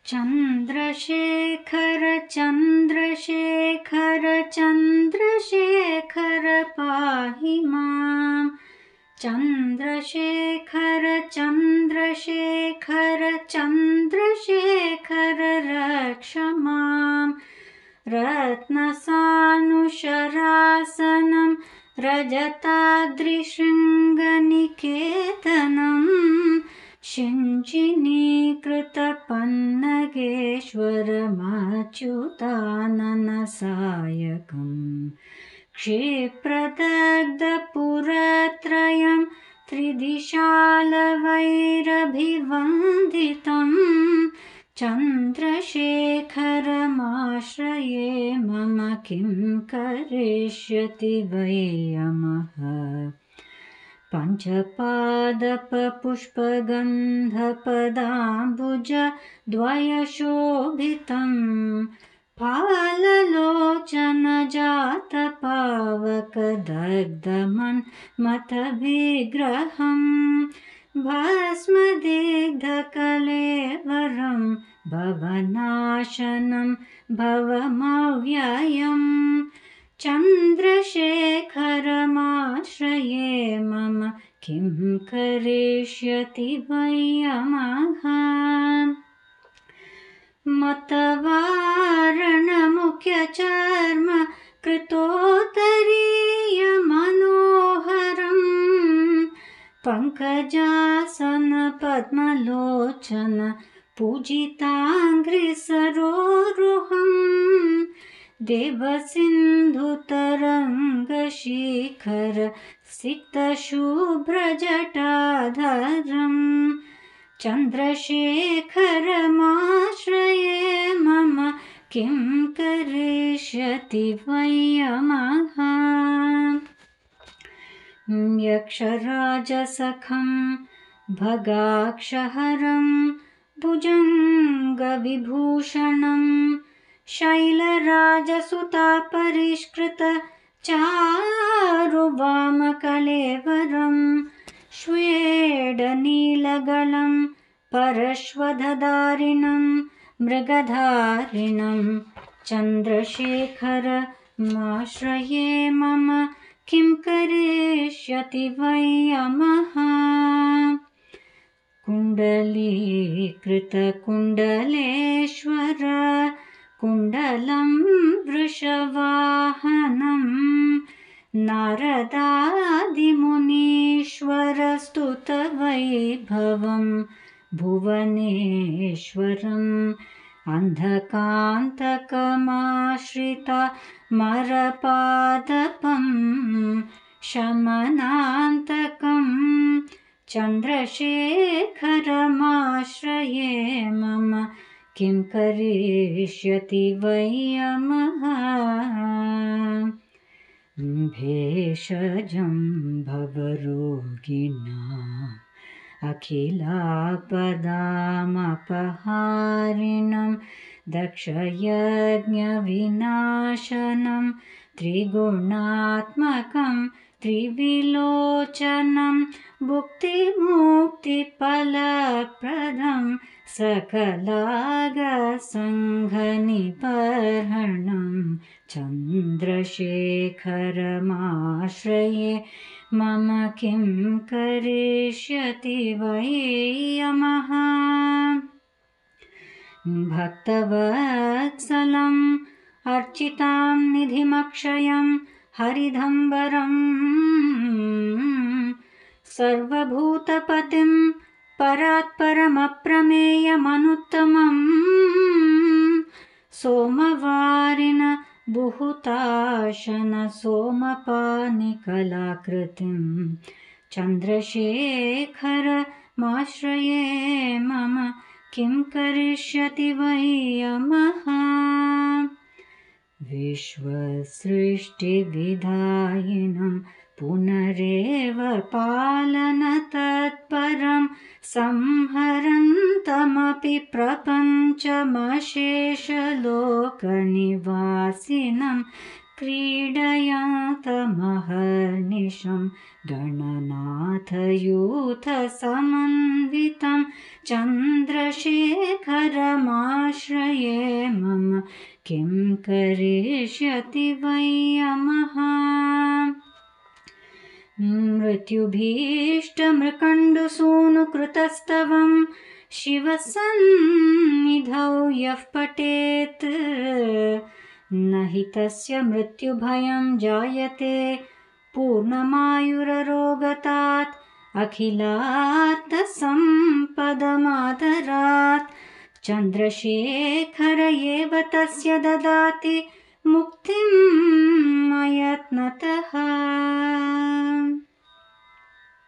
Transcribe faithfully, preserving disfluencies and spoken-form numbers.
चन्द्रशेखर चन्द्रशेखर चन्द्रशेखर पाहि मां चन्द्रशेखर चन्द्रशेखर चन्द्रशेखर रक्ष मां रत्नसानुशरासनं रजताद्रिशृङ्गनिकेतनं शिञ्जिनीकृतपन्नगेश्वरमच्युताननसायकं क्षिप्रदग्धपुरत्रयं त्रिदिशालवैरभिवन्दितं चन्द्रशेखरमाश्रये मम किं करिष्यति वै यमः पञ्चपादपपुष्पगन्धपदाम्बुज द्वयशोभितं फाललोचनजातपावकदग्धमन्मथविग्रहं भस्मदिग्धकलेवरं भवनाशनं भवमव्ययम् चन्द्रशेखरमाश्रये मम किं करिष्यति वै यमः मतवारणमुख्यचर्म कृतोत्तरीयमनोहरं पङ्कजासन पद्मलोचन पूजिताङ्घ्रिसरोरुहं देवसिन्धुतरङ्गशिखर सिक्तशुभ्रजटाधरं चन्द्रशेखरमाश्रये मम किं करिष्यति वै यमः यक्षराजसखं भगाक्षहरं भुजङ्गविभूषणं शैलराजसुतापरिष्कृत चारुवामकलेवरं श्वेडनीलगलं परश्वधधारिणं मृगधारिणं चन्द्रशेखरमाश्रये मम किं करिष्यति वै यमः कुण्डलीकृतकुण्डलेश्वर कुण्डलं वृषवाहनं नारदादिमुनीश्वरस्तुतवैभवं भुवनेश्वरम् अन्धकान्तकमाश्रिता मरपादपं शमनान्तकं चन्द्रशेखरमाश्रये मम किं करिष्यति वै यमः भेषजं भवरोगिणाम् अखिलापदामपहारिणं दक्षयज्ञविनाशनं त्रिगुणात्मकं त्रिविलोचनं भुक्तिमुक्तिफलप्रदं सकलागसङ्घनिबर्हणं चन्द्रशेखरमाश्रये मम किं करिष्यति वै यमः भक्तवत्सलम् अर्चितां निधिमक्षयं हरिदम्बरं सर्वभूतपतिं परात्परमप्रमेयमनुत्तमं सोमवारिन बुहुताशन सोमपानिकलाकृतिं चन्द्रशेखरमाश्रये मम किं करिष्यति वै यमः विश्वसृष्टिविधायिनं पुनरेव पालनतत्परं संहरन्तमपि प्रपञ्चमशेषलोकनिवासिनं क्रीडयान्तमहर्निशं गणनाथयूथसमन्वितं चन्द्रशेखरमाश्रये मम किं करिष्यति वै यमः। मृत्युभीष्टमृकण्डुसूनुकृतस्तवं शिवसन्निधौ यः पठेत् न हि तस्य मृत्युभयं जायते पूर्णमायुररोगतात् अखिलार्थसम्पदमादरात्। चन्द्रशेखर एव तस्य ददाति मुक्तिम् अयत्नतः।